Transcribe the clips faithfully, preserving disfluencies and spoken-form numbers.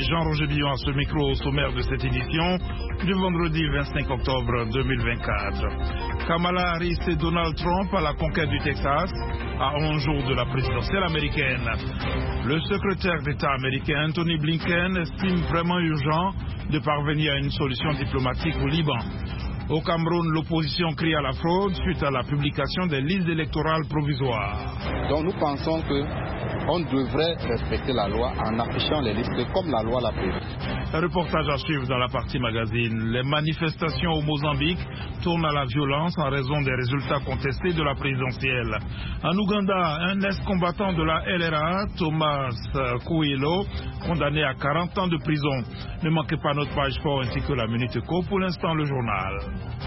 Jean-Roger Billon à ce micro au sommaire de cette édition du vendredi vingt-cinq octobre deux mille vingt-quatre. Kamala Harris et Donald Trump à la conquête du Texas à onze jours de la présidentielle américaine. Le secrétaire d'État américain Anthony Blinken estime vraiment urgent de parvenir à une solution diplomatique au Liban. Au Cameroun, l'opposition crie à la fraude suite à la publication des listes électorales provisoires. Donc nous pensons que on devrait respecter la loi en affichant les listes comme la loi l'a prévu. Un reportage à suivre dans la partie magazine. Les manifestations au Mozambique tournent à la violence en raison des résultats contestés de la présidentielle. En Ouganda, un ex-combattant de la L R A, Thomas Kouilo, condamné à quarante ans de prison. Ne manquez pas notre page sport ainsi que la Minute Éco. Pour l'instant, le journal.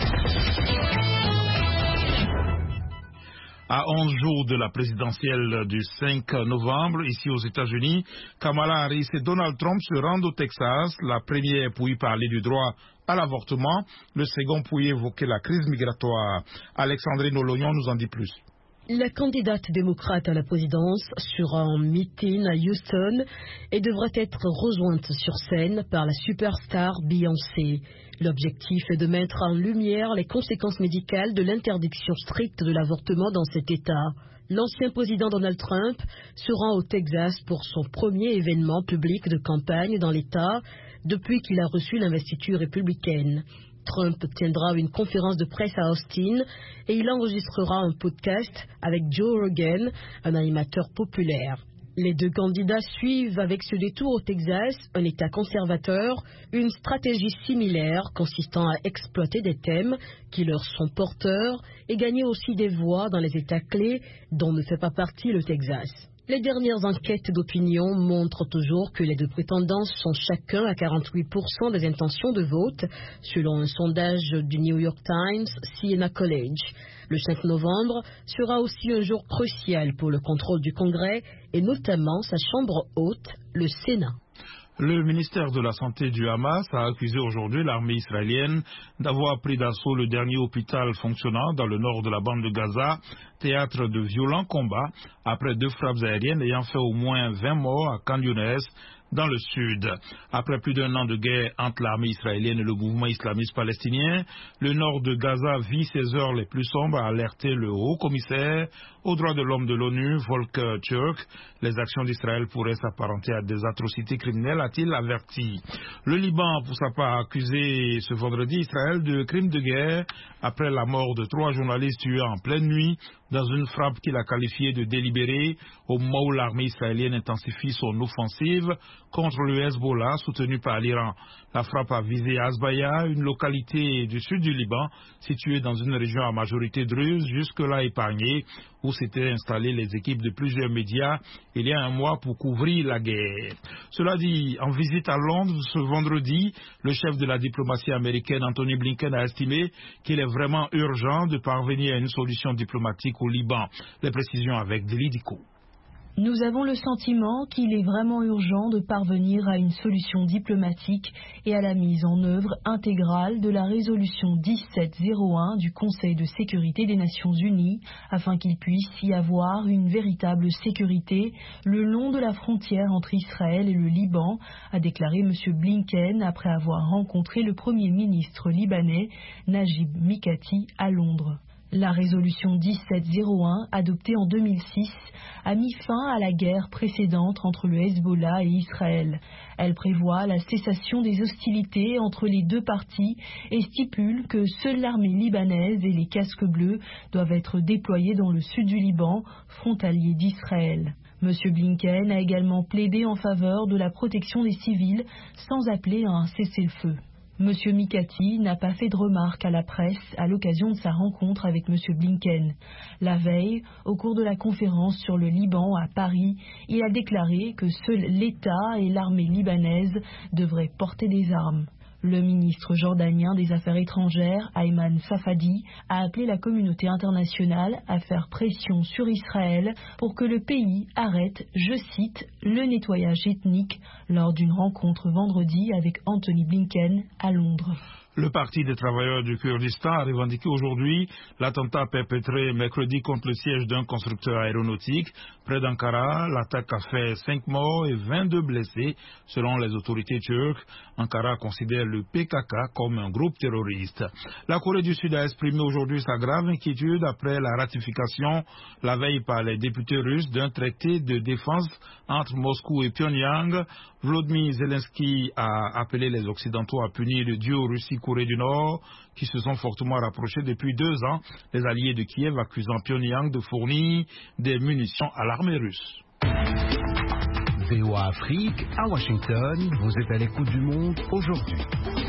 À onze jours de la présidentielle du cinq novembre, ici aux États-Unis, Kamala Harris et Donald Trump se rendent au Texas, la première pour y parler du droit à l'avortement, le second pour y évoquer la crise migratoire. Alexandrine Olognon nous en dit plus. La candidate démocrate à la présidence sera en meeting à Houston et devrait être rejointe sur scène par la superstar Beyoncé. L'objectif est de mettre en lumière les conséquences médicales de l'interdiction stricte de l'avortement dans cet État. L'ancien président Donald Trump se rend au Texas pour son premier événement public de campagne dans l'État depuis qu'il a reçu l'investiture républicaine. Trump tiendra une conférence de presse à Austin et il enregistrera un podcast avec Joe Rogan, un animateur populaire. Les deux candidats suivent avec ce détour au Texas, un État conservateur, une stratégie similaire consistant à exploiter des thèmes qui leur sont porteurs et gagner aussi des voix dans les États clés dont ne fait pas partie le Texas. Les dernières enquêtes d'opinion montrent toujours que les deux prétendants sont chacun à quarante-huit pour cent des intentions de vote, selon un sondage du New York Times, Siena College. Le cinq novembre sera aussi un jour crucial pour le contrôle du Congrès et notamment sa chambre haute, le Sénat. Le ministère de la Santé du Hamas a accusé aujourd'hui l'armée israélienne d'avoir pris d'assaut le dernier hôpital fonctionnant dans le nord de la bande de Gaza, théâtre de violents combats, après deux frappes aériennes ayant fait au moins vingt morts à Khan Younes, dans le sud. Après plus d'un an de guerre entre l'armée israélienne et le mouvement islamiste palestinien, le nord de Gaza vit ses heures les plus sombres, a alerté le haut-commissaire aux droits de l'homme de l'ONU, Volker Turk. Les actions d'Israël pourraient s'apparenter à des atrocités criminelles, a-t-il averti. Le Liban, pour sa part, a accusé ce vendredi Israël de crimes de guerre après la mort de trois journalistes tués en pleine nuit dans une frappe qu'il a qualifiée de délibérée au moment où l'armée israélienne intensifie son offensive contre le Hezbollah soutenu par l'Iran. La frappe a visé Azbaya, une localité du sud du Liban située dans une région à majorité druze, jusque-là épargnée, où s'étaient installées les équipes de plusieurs médias il y a un mois pour couvrir la guerre. Cela dit, en visite à Londres ce vendredi, le chef de la diplomatie américaine Anthony Blinken a estimé qu'il est vraiment urgent de parvenir à une solution diplomatique au Liban. Les précisions avec Deli Diko. Nous avons le sentiment qu'il est vraiment urgent de parvenir à une solution diplomatique et à la mise en œuvre intégrale de la résolution dix-sept zéro un du Conseil de sécurité des Nations Unies afin qu'il puisse y avoir une véritable sécurité le long de la frontière entre Israël et le Liban, a déclaré M. Blinken après avoir rencontré le Premier ministre libanais Najib Mikati à Londres. La résolution dix-sept zéro un, adoptée en deux mille six, a mis fin à la guerre précédente entre le Hezbollah et Israël. Elle prévoit la cessation des hostilités entre les deux parties et stipule que seule l'armée libanaise et les casques bleus doivent être déployés dans le sud du Liban, frontalier d'Israël. M. Blinken a également plaidé en faveur de la protection des civils sans appeler à un cessez-le-feu. M. Mikati n'a pas fait de remarques à la presse à l'occasion de sa rencontre avec M. Blinken. La veille, au cours de la conférence sur le Liban à Paris, il a déclaré que seul l'État et l'armée libanaise devraient porter des armes. Le ministre jordanien des Affaires étrangères, Ayman Safadi, a appelé la communauté internationale à faire pression sur Israël pour que le pays arrête, je cite, le nettoyage ethnique lors d'une rencontre vendredi avec Anthony Blinken à Londres. Le Parti des travailleurs du Kurdistan a revendiqué aujourd'hui l'attentat perpétré mercredi contre le siège d'un constructeur aéronautique près d'Ankara. L'attaque a fait cinq morts et vingt-deux blessés selon les autorités turques. Ankara considère le P K K comme un groupe terroriste. La Corée du Sud a exprimé aujourd'hui sa grave inquiétude après la ratification la veille par les députés russes d'un traité de défense entre Moscou et Pyongyang. Volodymyr Zelensky a appelé les Occidentaux à punir le duo Russie-Corée du Nord qui se sont fortement rapprochés depuis deux ans, les alliés de Kiev accusant Pyongyang de fournir des munitions à l'armée russe. V O A Afrique, à Washington, vous êtes à l'écoute du monde aujourd'hui.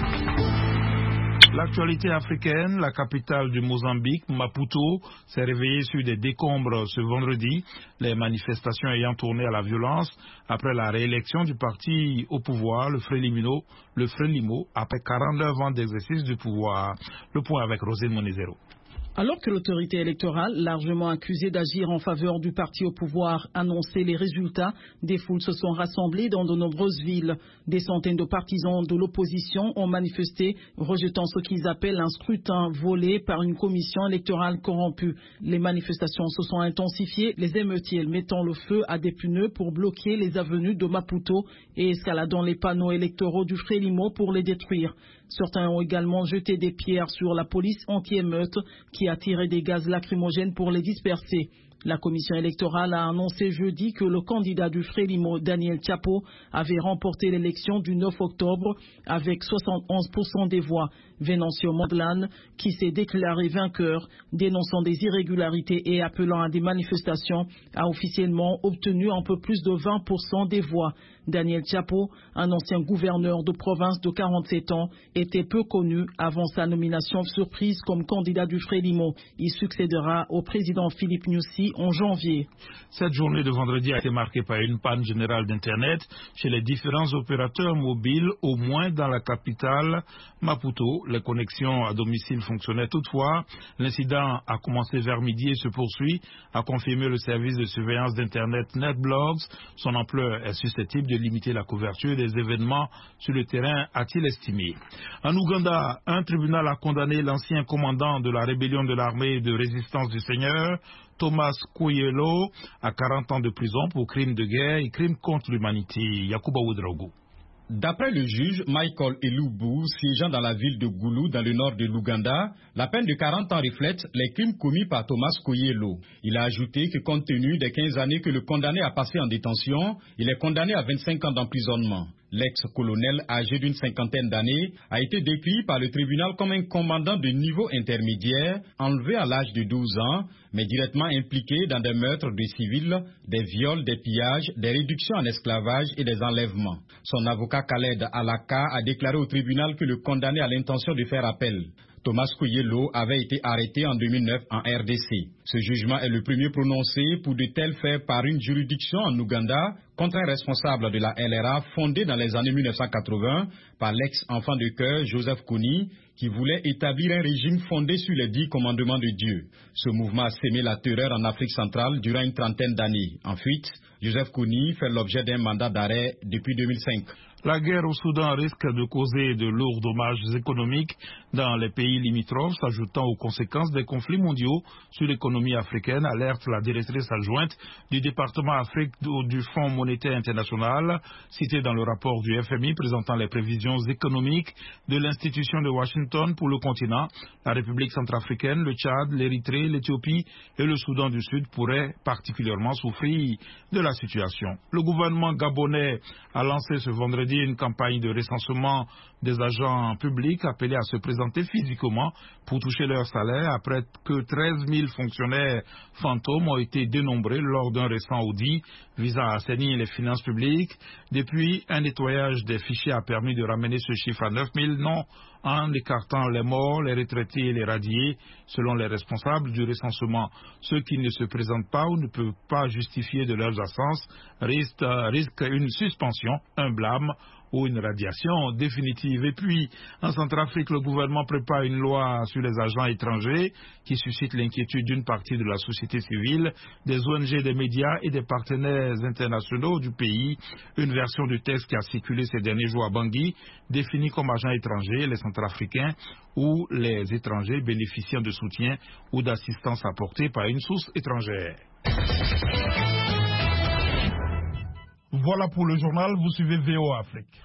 L'actualité africaine, la capitale du Mozambique, Maputo, s'est réveillée sur des décombres ce vendredi, les manifestations ayant tourné à la violence après la réélection du parti au pouvoir, le Frelimo, le Frelimo, après quarante-neuf ans d'exercice du pouvoir. Le point avec Rosine Monezero. Alors que l'autorité électorale, largement accusée d'agir en faveur du parti au pouvoir, annonçait les résultats, des foules se sont rassemblées dans de nombreuses villes. Des centaines de partisans de l'opposition ont manifesté, rejetant ce qu'ils appellent un scrutin volé par une commission électorale corrompue. Les manifestations se sont intensifiées, les émeutiers mettant le feu à des pneus pour bloquer les avenues de Maputo et escaladant les panneaux électoraux du Frelimo pour les détruire. Certains ont également jeté des pierres sur la police anti-émeute qui a tiré des gaz lacrymogènes pour les disperser. La commission électorale a annoncé jeudi que le candidat du Frelimo, Daniel Chapo, avait remporté l'élection du neuf octobre avec soixante et onze pour cent des voix. Venancio Mondlane, qui s'est déclaré vainqueur, dénonçant des irrégularités et appelant à des manifestations, a officiellement obtenu un peu plus de vingt pour cent des voix. Daniel Chapo, un ancien gouverneur de province de quarante-sept ans, était peu connu avant sa nomination surprise comme candidat du Frelimo. Il succédera au président Philippe Nyusi en janvier. Cette journée de vendredi a été marquée par une panne générale d'Internet chez les différents opérateurs mobiles, au moins dans la capitale Maputo. Les connexions à domicile fonctionnaient toutefois. L'incident a commencé vers midi et se poursuit, a confirmé le service de surveillance d'Internet NetBlocks. Son ampleur est susceptible de limiter la couverture des événements sur le terrain, a-t-il estimé. En Ouganda, un tribunal a condamné l'ancien commandant de la rébellion de l'armée de résistance du Seigneur, Thomas Kwoyelo, à quarante ans de prison pour crimes de guerre et crimes contre l'humanité. Yakuba Ouedraogo. D'après le juge Michael Elubu, siégeant dans la ville de Gulu, dans le nord de l'Ouganda, la peine de quarante ans reflète les crimes commis par Thomas Kwoyelo. Il a ajouté que compte tenu des quinze années que le condamné a passé en détention, il est condamné à vingt-cinq ans d'emprisonnement. L'ex-colonel, âgé d'une cinquantaine d'années, a été décrit par le tribunal comme un commandant de niveau intermédiaire, enlevé à l'âge de douze ans, mais directement impliqué dans des meurtres de civils, des viols, des pillages, des réductions en esclavage et des enlèvements. Son avocat Khaled Alaka a déclaré au tribunal que le condamné a l'intention de faire appel. Thomas Kwoyelo avait été arrêté en deux mille neuf en R D C. Ce jugement est le premier prononcé pour de tels faits par une juridiction en Ouganda contre un responsable de la L R A fondée dans les années mille neuf cent quatre-vingts par l'ex-enfant de cœur Joseph Kony qui voulait établir un régime fondé sur les dix commandements de Dieu. Ce mouvement a sémé la terreur en Afrique centrale durant une trentaine d'années. En fuite, Joseph Kony fait l'objet d'un mandat d'arrêt depuis deux mille cinq. La guerre au Soudan risque de causer de lourds dommages économiques dans les pays limitrophes, s'ajoutant aux conséquences des conflits mondiaux sur l'économie africaine, alerte la directrice adjointe du département Afrique du Fonds monétaire international, citée dans le rapport du F M I présentant les prévisions économiques de l'institution de Washington pour le continent. La République centrafricaine, le Tchad, l'Érythrée, l'Éthiopie et le Soudan du Sud pourraient particulièrement souffrir de la situation. Le gouvernement gabonais a lancé ce vendredi une campagne de recensement des agents publics appelés à se présenter physiquement pour toucher leur salaire après que treize mille fonctionnaires fantômes ont été dénombrés lors d'un récent audit visant à assainir les finances publiques. Depuis, un nettoyage des fichiers a permis de ramener ce chiffre à neuf mille noms en écartant les morts, les retraités et les radiés, selon les responsables du recensement. Ceux qui ne se présentent pas ou ne peuvent pas justifier de leurs absences risquent, risquent une suspension, un blâme ou une radiation définitive. Et puis, en Centrafrique, le gouvernement prépare une loi sur les agents étrangers qui suscite l'inquiétude d'une partie de la société civile, des O N G, des médias et des partenaires internationaux du pays. Une version du texte qui a circulé ces derniers jours à Bangui définit comme agents étrangers les Centrafricains ou les étrangers bénéficiant de soutien ou d'assistance apportée par une source étrangère. Voilà pour le journal, vous suivez V O A Afrique.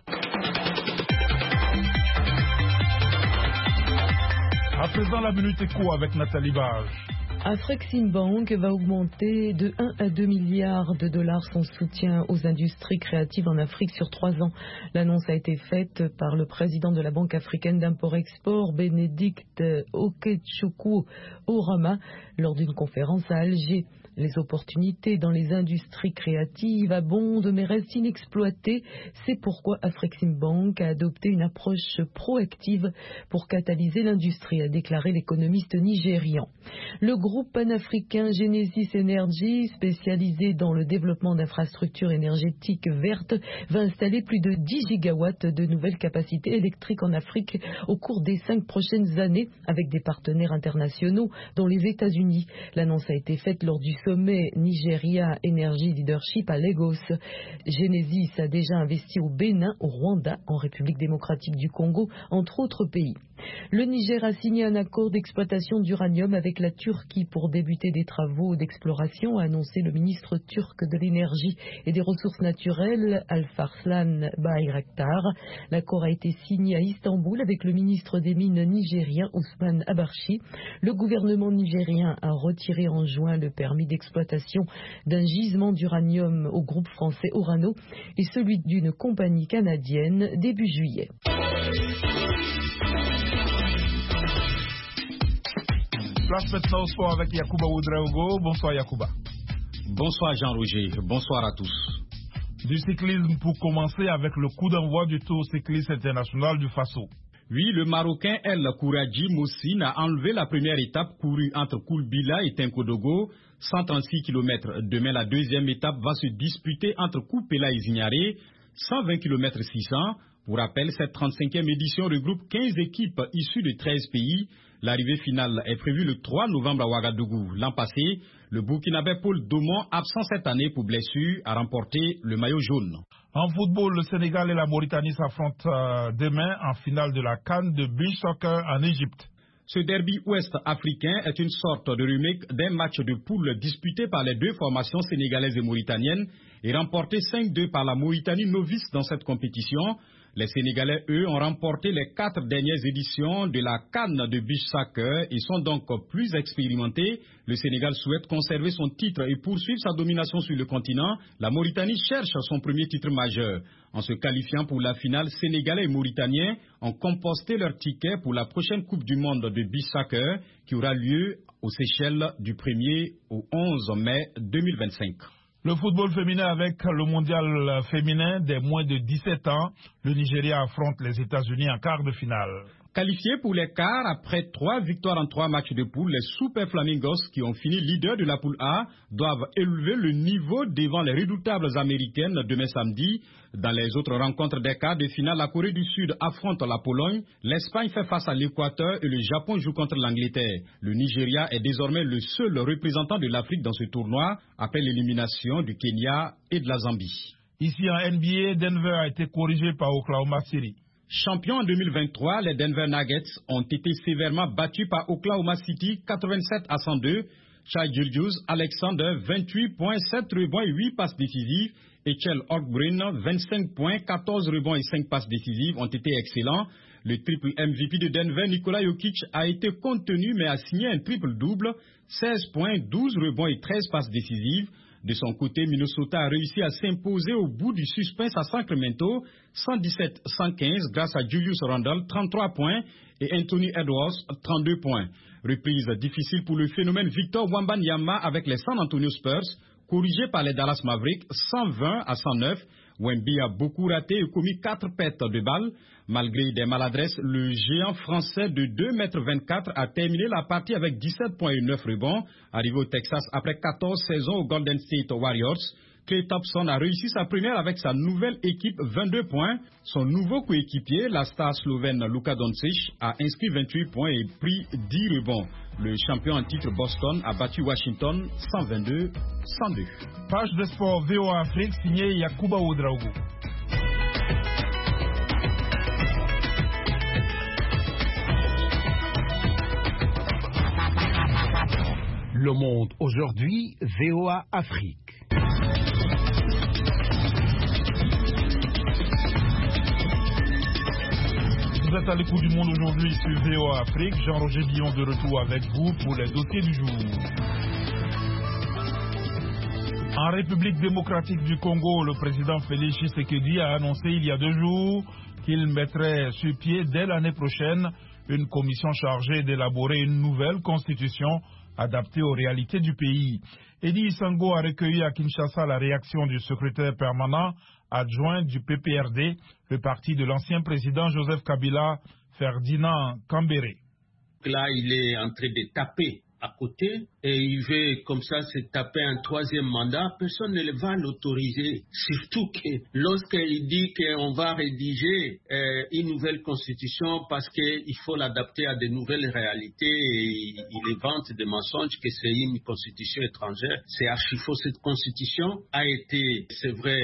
À présent, la minute éco avec Nathalie Bage. Afreximbank va augmenter de un à deux milliards de dollars son soutien aux industries créatives en Afrique sur trois ans. L'annonce a été faite par le président de la Banque africaine d'import-export, Bénédicte Okechukwu Orama, lors d'une conférence à Alger. Les opportunités dans les industries créatives abondent mais restent inexploitées. C'est pourquoi Afreximbank a adopté une approche proactive pour catalyser l'industrie, a déclaré l'économiste nigérian. Le groupe panafricain Genesis Energy, spécialisé dans le développement d'infrastructures énergétiques vertes, va installer plus de dix gigawatts de nouvelles capacités électriques en Afrique au cours des cinq prochaines années avec des partenaires internationaux dont les États-Unis. L'annonce a été faite lors du sommet Nigeria Energy Leadership à Lagos. Genesis a déjà investi au Bénin, au Rwanda, en République démocratique du Congo, entre autres pays. Le Niger a signé un accord d'exploitation d'uranium avec la Turquie pour débuter des travaux d'exploration, a annoncé le ministre turc de l'énergie et des ressources naturelles, Alparslan Bayraktar. L'accord a été signé à Istanbul avec le ministre des Mines nigérien, Ousmane Abarchi. Le gouvernement nigérien a retiré en juin le permis d'exploitation d'un gisement d'uranium au groupe français Orano et celui d'une compagnie canadienne début juillet. Place maintenant au sport avec Yacouba Ouedraogo. Bonsoir Yacouba. Bonsoir Jean-Roger, bonsoir à tous. Du cyclisme pour commencer avec le coup d'envoi du Tour cycliste international du Faso. Oui, le Marocain El Kouradji Moussine a enlevé la première étape courue entre Koulbila et Tenkodogo, cent trente-six kilomètres. Demain, la deuxième étape va se disputer entre Koupela et Zignaré, cent vingt kilomètres six cents. Pour rappel, cette trente-cinquième édition regroupe quinze équipes issues de treize pays. L'arrivée finale est prévue le trois novembre à Ouagadougou. L'an passé, le Burkinabé Paul Domon, absent cette année pour blessure, a remporté le maillot jaune. En football, le Sénégal et la Mauritanie s'affrontent euh, demain en finale de la CAN de beach soccer en Égypte. Ce derby ouest-africain est une sorte de remake d'un match de poule disputé par les deux formations sénégalaises et mauritaniennes et remporté cinq deux par la Mauritanie novice dans cette compétition. Les Sénégalais, eux, ont remporté les quatre dernières éditions de la CAN de beach soccer et sont donc plus expérimentés. Le Sénégal souhaite conserver son titre et poursuivre sa domination sur le continent. La Mauritanie cherche son premier titre majeur. En se qualifiant pour la finale, Sénégalais et Mauritaniens ont composté leur ticket pour la prochaine Coupe du Monde de beach soccer qui aura lieu aux Seychelles du premier au onze mai deux mille vingt-cinq. Le football féminin avec le mondial féminin des moins de dix-sept ans. Le Nigeria affronte les États-Unis en quart de finale. Qualifiés pour les quarts après trois victoires en trois matchs de poule, les Super Flamingos, qui ont fini leader de la poule A, doivent élever le niveau devant les redoutables américaines demain samedi. Dans les autres rencontres des quarts de finale, la Corée du Sud affronte la Pologne, l'Espagne fait face à l'Équateur et le Japon joue contre l'Angleterre. Le Nigeria est désormais le seul représentant de l'Afrique dans ce tournoi, après l'élimination du Kenya et de la Zambie. Ici en N B A, Denver a été corrigé par Oklahoma City. Champions en deux mille vingt-trois, les Denver Nuggets ont été sévèrement battus par Oklahoma City quatre-vingt-sept à cent deux. Shai Gilgeous-Alexander, vingt-huit points, sept rebonds et huit passes décisives. Et Chell Orgbrinn, vingt-cinq points, quatorze rebonds et cinq passes décisives ont été excellents. Le triple M V P de Denver, Nikola Jokic, a été contenu mais a signé un triple-double, seize points, douze rebonds et treize passes décisives. De son côté, Minnesota a réussi à s'imposer au bout du suspense à Sacramento, cent dix-sept à cent quinze grâce à Julius Randle, trente-trois points, et Anthony Edwards, trente-deux points. Reprise difficile pour le phénomène Victor Wembanyama avec les San Antonio Spurs, corrigé par les Dallas Mavericks, cent vingt à cent neuf. Wemby a beaucoup raté et commis quatre pertes de balles. Malgré des maladresses, le géant français de deux mètres vingt-quatre a terminé la partie avec dix-sept points et neuf rebonds. Arrivé au Texas après quatorze saisons aux Golden State Warriors, Clay Thompson a réussi sa première avec sa nouvelle équipe, vingt-deux points. Son nouveau coéquipier, la star slovène Luka Doncic, a inscrit vingt-huit points et pris dix rebonds. Le champion en titre Boston a battu Washington cent vingt-deux à cent deux. Page de sport V O A Afrique signée Yakuba Ouedraogo. Le Monde aujourd'hui, V O A Afrique. Vous êtes à l'écoute du Monde aujourd'hui sur V O A Afrique. Jean-Roger Billon de retour avec vous pour les dossiers du jour. En République démocratique du Congo, le président Félix Tshisekedi a annoncé il y a deux jours qu'il mettrait sur pied dès l'année prochaine une commission chargée d'élaborer une nouvelle constitution adaptée aux réalités du pays. Edi Sango a recueilli à Kinshasa la réaction du secrétaire permanent adjoint du P P R D, le parti de l'ancien président Joseph Kabila, Ferdinand Kambere. Là, il est en train de taper à côté et il veut comme ça se taper un troisième mandat, personne ne va l'autoriser. Surtout que lorsqu'il dit qu'on va rédiger euh, une nouvelle constitution parce qu'il faut l'adapter à de nouvelles réalités et il vante des mensonges que c'est une constitution étrangère, c'est archi faux. Cette constitution a été, c'est vrai,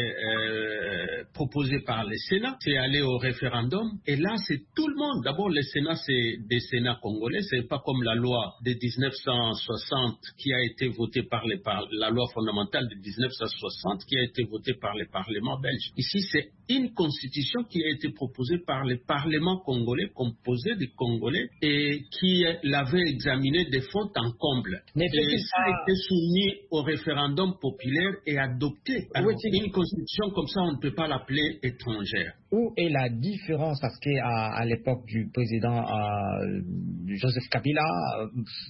euh, proposée par le Sénat, c'est allé au référendum et là c'est tout le monde. D'abord le Sénat c'est des Sénats congolais, c'est pas comme la loi de dix-neuf cent soixante qui a été votée par, les par la loi fondamentale de dix-neuf cent soixante qui a été votée par le Parlement belge. Ici, c'est une constitution qui a été proposée par le Parlement congolais, composé de Congolais, et qui l'avait examinée de fond en comble. Et ça a été soumis au référendum populaire et adopté. Alors, une constitution comme ça, on ne peut pas l'appeler étrangère. Où est la différence? Parce qu'à à, l'époque du président euh, Joseph Kabila, euh,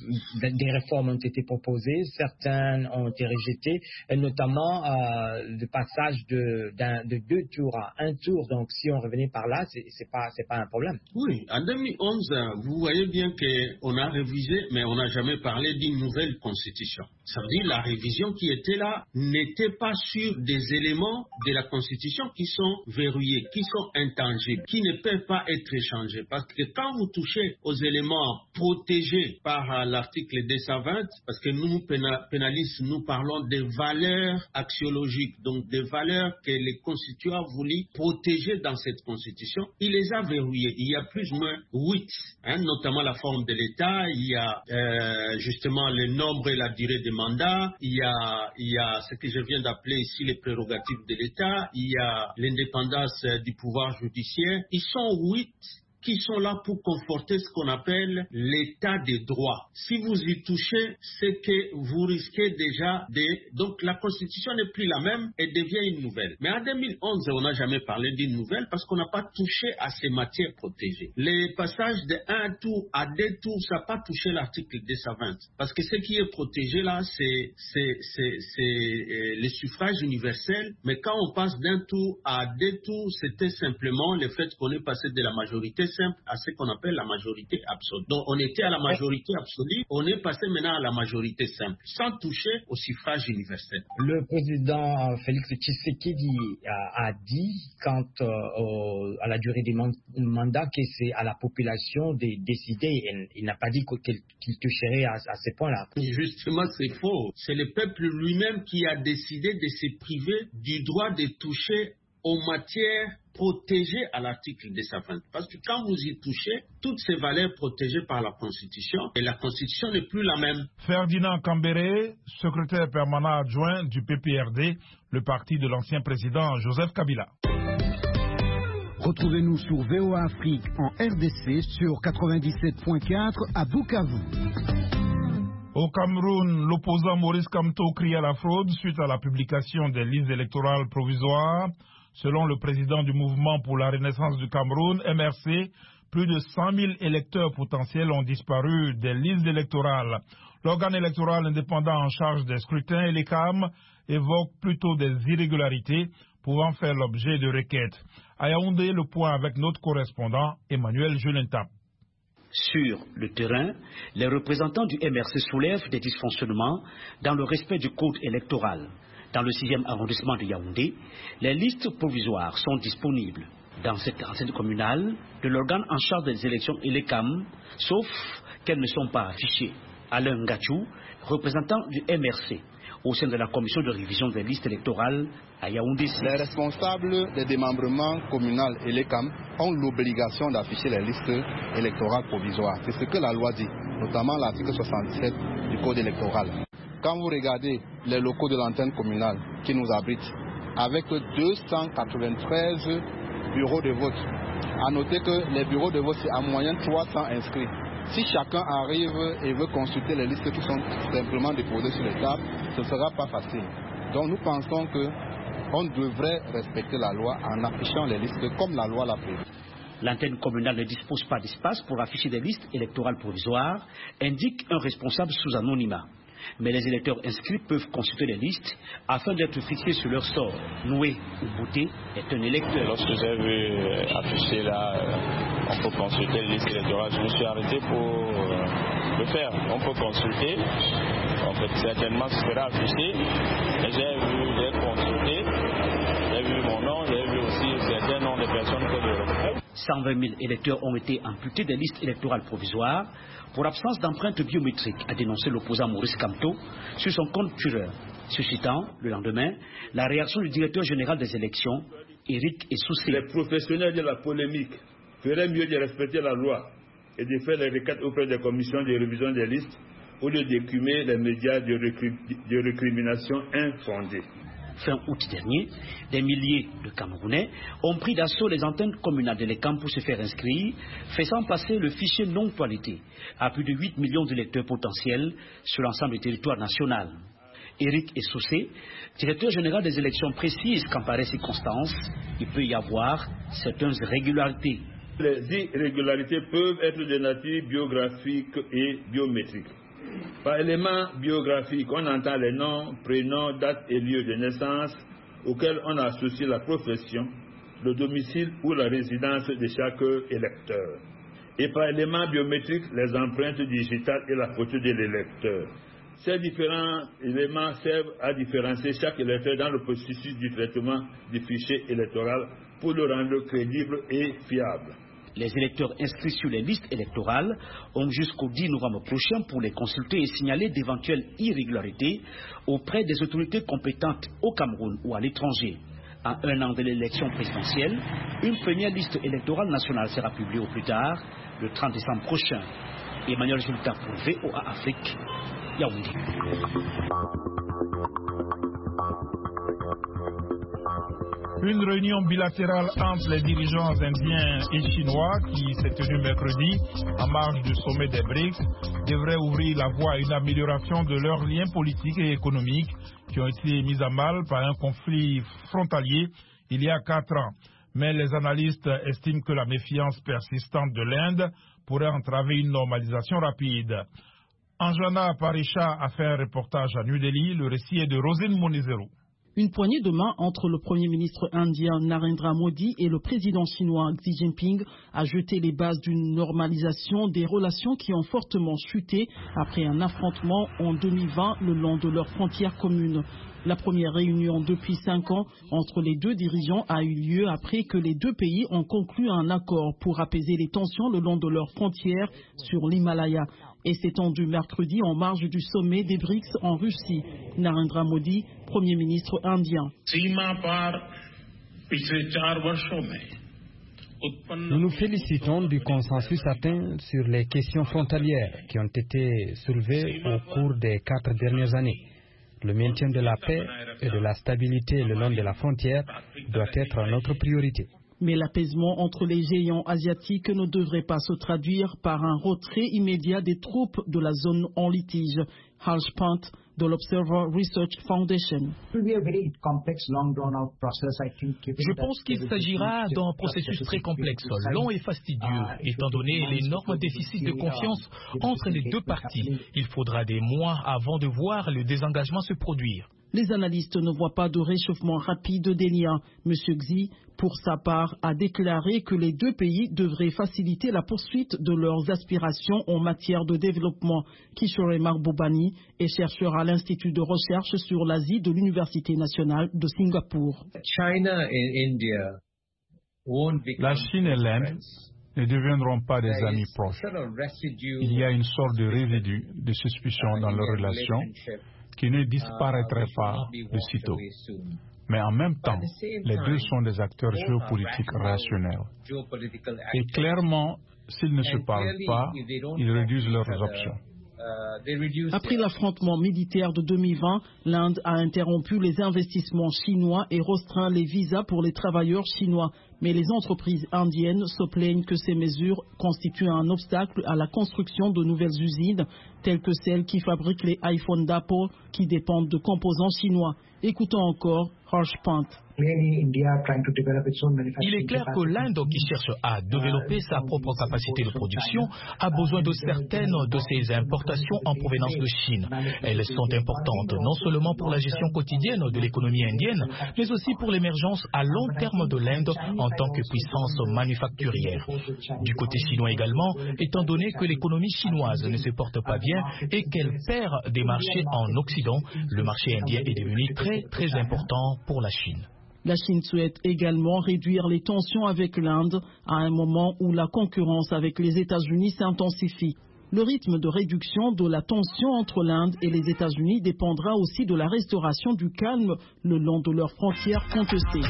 des réformes ont été proposées, certaines ont été rejetées, et notamment euh, le passage de, de deux tours à un tour. Donc, si on revenait par là, c'est, c'est pas, c'est pas un problème. Oui, en deux mille onze, vous voyez bien qu'on a révisé, mais on n'a jamais parlé d'une nouvelle constitution. Ça veut dire la révision qui était là n'était pas sur des éléments de la constitution qui sont verrouillés, qui sont intangibles, qui ne peuvent pas être échangés. Parce que quand vous touchez aux éléments protégés par l'article deux cent vingt, parce que nous, pénalistes, nous parlons des valeurs axiologiques, donc des valeurs que les constituants voulaient protéger dans cette constitution, il les a verrouillées. Il y a plus ou moins huit, hein, notamment la forme de l'État, il y a euh, justement le nombre et la durée des mandats, il y a, il y a ce que je viens d'appeler ici les prérogatives de l'État, il y a l'indépendance euh, du pouvoir judiciaire. Ils sont huit qui sont là pour conforter ce qu'on appelle l'état des droits. Si vous y touchez, c'est que vous risquez déjà de... Donc la Constitution n'est plus la même et devient une nouvelle. Mais en deux mille onze, on n'a jamais parlé d'une nouvelle parce qu'on n'a pas touché à ces matières protégées. Les passages de un tour à deux tours, ça n'a pas touché l'article deux cent vingt. Parce que ce qui est protégé là, c'est, c'est, c'est, c'est euh, le suffrage universel. Mais quand on passe d'un tour à deux tours, c'était simplement le fait qu'on est passé de la majorité simple à ce qu'on appelle la majorité absolue. Donc on était à la majorité absolue, on est passé maintenant à la majorité simple, sans toucher au suffrage universel. Le président Félix Tshisekedi a, a dit, quant euh, au, à la durée des mandats, que c'est à la population de décider. Il, il n'a pas dit qu'il, qu'il toucherait à, à ces points-là. Justement, c'est faux. C'est le peuple lui-même qui a décidé de se priver du droit de toucher aux matières protégées à l'article deux cent vingt. Parce que quand vous y touchez, toutes ces valeurs protégées par la Constitution, et la Constitution n'est plus la même. Ferdinand Kambere, secrétaire permanent adjoint du P P R D, le parti de l'ancien président Joseph Kabila. Retrouvez-nous sur V O A Afrique en R D C sur quatre-vingt-dix-sept point quatre à Bukavu. Au Cameroun, l'opposant Maurice Kamto crie à la fraude suite à la publication des listes électorales provisoires. Selon le président du mouvement pour la renaissance du Cameroun, M R C, plus de cent mille électeurs potentiels ont disparu des listes électorales. L'organe électoral indépendant en charge des scrutins, l'E C A M, évoque plutôt des irrégularités pouvant faire l'objet de requêtes. À Yaoundé, le point avec notre correspondant Emmanuel Julenta. Sur le terrain, les représentants du M R C soulèvent des dysfonctionnements dans le respect du code électoral. Dans le sixième arrondissement de Yaoundé, les listes provisoires sont disponibles dans cette enceinte communale de l'organe en charge des élections et les C A M, sauf qu'elles ne sont pas affichées. Alain Ngachou, représentant du M R C, au sein de la commission de révision des listes électorales à Yaoundé. Les responsables des démembrements communaux et les C A M ont l'obligation d'afficher les listes électorales provisoires. C'est ce que la loi dit, notamment l'article soixante-sept du Code électoral. Quand vous regardez les locaux de l'antenne communale qui nous abritent, avec deux cent quatre-vingt-treize bureaux de vote, à noter que les bureaux de vote, c'est en moyenne trois cents inscrits. Si chacun arrive et veut consulter les listes qui sont simplement déposées sur les tables, ce ne sera pas facile. Donc nous pensons qu'on devrait respecter la loi en affichant les listes comme la loi l'a prévu. L'antenne communale ne dispose pas d'espace pour afficher des listes électorales provisoires, indique un responsable sous anonymat. Mais les électeurs inscrits peuvent consulter les listes afin d'être fixés sur leur sort. Noué Ubouté est un électeur. Lorsque j'ai vu afficher là, on peut consulter les listes électorales, je me suis arrêté pour le faire. On peut consulter, en fait certainement ce sera affiché. Et j'ai vu, j'ai consulté, j'ai vu mon nom, j'ai vu aussi certains noms de personnes que je reconnais. cent vingt mille électeurs ont été amputés des listes électorales provisoires pour absence d'empreintes biométriques, a dénoncé l'opposant Maurice Kamto sur son compte Twitter, suscitant, le lendemain, la réaction du directeur général des élections, Éric Essoussé. Les professionnels de la polémique feraient mieux de respecter la loi et de faire les requêtes auprès des commissions de révision des listes au lieu d'écumer les médias de, de récrimination infondées. Fin août dernier, des milliers de Camerounais ont pris d'assaut les antennes communales de l'E C A M pour se faire inscrire, faisant passer le fichier non toiletté à plus de huit millions d'électeurs potentiels sur l'ensemble du territoire national. Éric Essoussé, directeur général des élections, précise qu'en pareille circonstance, il peut y avoir certaines irrégularités. Les irrégularités peuvent être de nature biographique et biométrique. Par éléments biographiques, on entend les noms, prénoms, dates et lieux de naissance auxquels on associe la profession, le domicile ou la résidence de chaque électeur. Et par éléments biométriques, les empreintes digitales et la photo de l'électeur. Ces différents éléments servent à différencier chaque électeur dans le processus du traitement du fichier électoral pour le rendre crédible et fiable. Les électeurs inscrits sur les listes électorales ont jusqu'au dix novembre prochain pour les consulter et signaler d'éventuelles irrégularités auprès des autorités compétentes au Cameroun ou à l'étranger. À un an de l'élection présidentielle, une première liste électorale nationale sera publiée au plus tard, le trente décembre prochain. Emmanuel Julta pour V O A Afrique, Yaoundé. Une réunion bilatérale entre les dirigeants indiens et chinois qui s'est tenue mercredi en marge du sommet des B R I C S devrait ouvrir la voie à une amélioration de leurs liens politiques et économiques qui ont été mis à mal par un conflit frontalier il y a quatre ans. Mais les analystes estiment que la méfiance persistante de l'Inde pourrait entraver une normalisation rapide. Anjana Parisha a fait un reportage à New Delhi. Le récit est de Rosine Monizero. Une poignée de main entre le Premier ministre indien Narendra Modi et le président chinois Xi Jinping a jeté les bases d'une normalisation des relations qui ont fortement chuté après un affrontement en deux mille vingt le long de leurs frontières communes. La première réunion depuis cinq ans entre les deux dirigeants a eu lieu après que les deux pays ont conclu un accord pour apaiser les tensions le long de leurs frontières sur l'Himalaya. Et s'est tendu mercredi en marge du sommet des B R I C S en Russie. Narendra Modi, Premier ministre indien. Nous nous félicitons du consensus atteint sur les questions frontalières qui ont été soulevées au cours des quatre dernières années. Le maintien de la paix et de la stabilité le long de la frontière doit être notre priorité. Mais l'apaisement entre les géants asiatiques ne devrait pas se traduire par un retrait immédiat des troupes de la zone en litige. Harsh Pant de l'Observer Research Foundation. Je pense qu'il s'agira d'un processus très complexe, long et fastidieux, étant donné l'énorme déficit de confiance entre les deux parties. Il faudra des mois avant de voir le désengagement se produire. les analystes ne voient pas de réchauffement rapide des liens. M. Xi, pour sa part, a déclaré que les deux pays devraient faciliter la poursuite de leurs aspirations en matière de développement. Kishore Mahbubani est chercheur à l'Institut de recherche sur l'Asie de l'Université nationale de Singapour. La Chine et l'Inde ne deviendront pas des amis proches. Il y a une sorte de résidu de suspicion dans leurs relations qui ne disparaîtrait pas de sitôt. Mais en même temps, les deux sont des acteurs géopolitiques rationnels. Et clairement, s'ils ne se parlent pas, ils réduisent leurs options. Après l'affrontement militaire de deux mille vingt, l'Inde a interrompu les investissements chinois et restreint les visas pour les travailleurs chinois. Mais les entreprises indiennes se plaignent que ces mesures constituent un obstacle à la construction de nouvelles usines, telles que celles qui fabriquent les iPhones d'Apple, qui dépendent de composants chinois. Écoutons encore Harsh Pant. Il est clair que l'Inde, qui cherche à développer sa propre capacité de production, a besoin de certaines de ses importations en provenance de Chine. Elles sont importantes non seulement pour la gestion quotidienne de l'économie indienne, mais aussi pour l'émergence à long terme de l'Inde en tant que puissance manufacturière. Du côté chinois également, étant donné que l'économie chinoise ne se porte pas bien et qu'elle perd des marchés en Occident, le marché indien est devenu très très important pour la Chine. La Chine souhaite également réduire les tensions avec l'Inde à un moment où la concurrence avec les États-Unis s'intensifie. Le rythme de réduction de la tension entre l'Inde et les États-Unis dépendra aussi de la restauration du calme le long de leurs frontières contestées.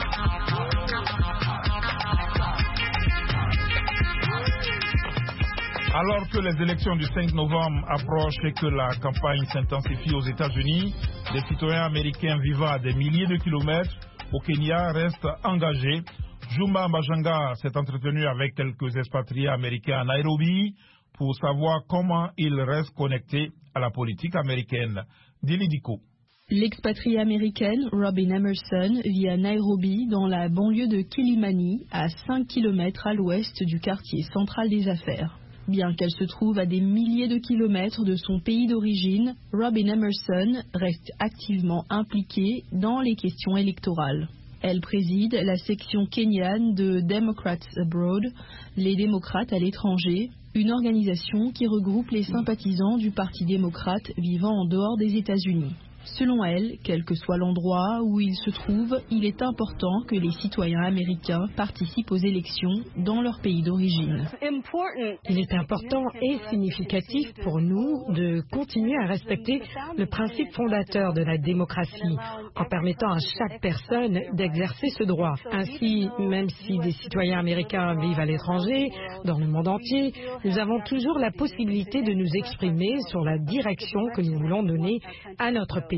Alors que les élections du cinq novembre approchent et que la campagne s'intensifie aux États-Unis, des citoyens américains vivant à des milliers de kilomètres au Kenya restent engagés. Juma Majanga s'est entretenu avec quelques expatriés américains à Nairobi pour savoir comment ils restent connectés à la politique américaine. Dilidiko. L'expatriée américaine Robin Emerson vit à Nairobi, dans la banlieue de Kilimani, à cinq kilomètres à l'ouest du quartier central des affaires. Bien qu'elle se trouve à des milliers de kilomètres de son pays d'origine, Robin Emerson reste activement impliquée dans les questions électorales. Elle préside la section kenyane de Democrats Abroad, les démocrates à l'étranger, une organisation qui regroupe les sympathisants du Parti démocrate vivant en dehors des États-Unis. Selon elle, quel que soit l'endroit où ils se trouvent, il est important que les citoyens américains participent aux élections dans leur pays d'origine. Il est important et significatif pour nous de continuer à respecter le principe fondateur de la démocratie en permettant à chaque personne d'exercer ce droit. Ainsi, même si des citoyens américains vivent à l'étranger, dans le monde entier, nous avons toujours la possibilité de nous exprimer sur la direction que nous voulons donner à notre pays.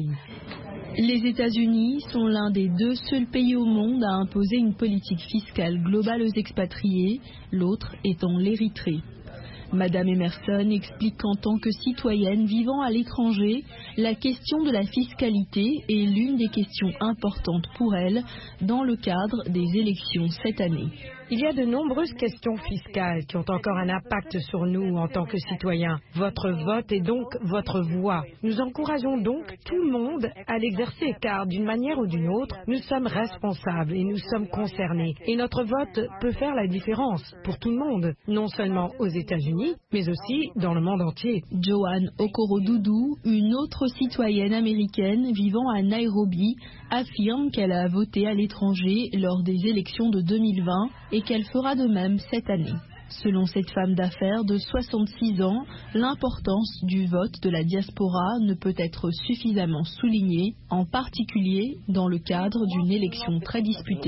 Les États-Unis sont l'un des deux seuls pays au monde à imposer une politique fiscale globale aux expatriés, l'autre étant l'Érythrée. Madame Emerson explique qu'en tant que citoyenne vivant à l'étranger, la question de la fiscalité est l'une des questions importantes pour elle dans le cadre des élections cette année. Il y a de nombreuses questions fiscales qui ont encore un impact sur nous en tant que citoyens. Votre vote est donc votre voix. Nous encourageons donc tout le monde à l'exercer car d'une manière ou d'une autre, nous sommes responsables et nous sommes concernés. Et notre vote peut faire la différence pour tout le monde, non seulement aux États-Unis, mais aussi dans le monde entier. Joanne Okorodoudou, une autre citoyenne américaine vivant à Nairobi, affirme qu'elle a voté à l'étranger lors des élections de deux mille vingt et qu'elle fera de même cette année. Selon cette femme d'affaires de soixante-six ans, l'importance du vote de la diaspora ne peut être suffisamment soulignée, en particulier dans le cadre d'une élection très disputée.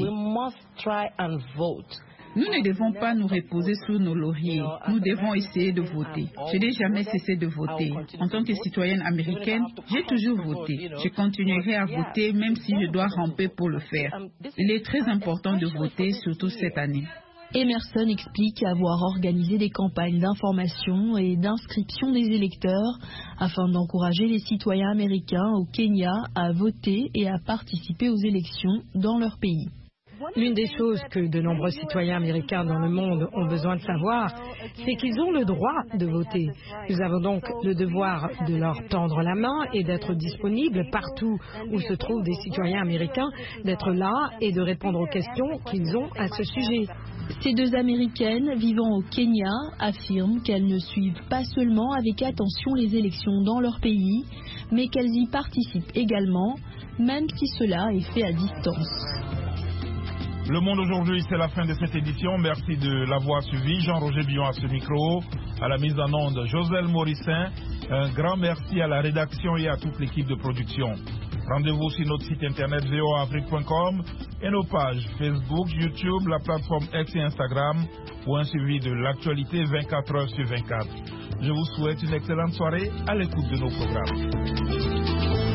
Nous ne devons pas nous reposer sur nos lauriers. Nous devons essayer de voter. Je n'ai jamais cessé de voter. En tant que citoyenne américaine, j'ai toujours voté. Je continuerai à voter même si je dois ramper pour le faire. Il est très important de voter, surtout cette année. Emerson explique avoir organisé des campagnes d'information et d'inscription des électeurs afin d'encourager les citoyens américains au Kenya à voter et à participer aux élections dans leur pays. L'une des choses que de nombreux citoyens américains dans le monde ont besoin de savoir, c'est qu'ils ont le droit de voter. Nous avons donc le devoir de leur tendre la main et d'être disponibles partout où se trouvent des citoyens américains, d'être là et de répondre aux questions qu'ils ont à ce sujet. Ces deux Américaines vivant au Kenya affirment qu'elles ne suivent pas seulement avec attention les élections dans leur pays, mais qu'elles y participent également, même si cela est fait à distance. Le Monde aujourd'hui, c'est la fin de cette édition. Merci de l'avoir suivi. Jean-Roger Billon à ce micro, à la mise en onde Joselle Morissin. Un grand merci à la rédaction et à toute l'équipe de production. Rendez-vous sur notre site internet v o a afrique point com et nos pages Facebook, YouTube, la plateforme X et Instagram pour un suivi de l'actualité vingt-quatre heures sur vingt-quatre. Je vous souhaite une excellente soirée à l'écoute de nos programmes.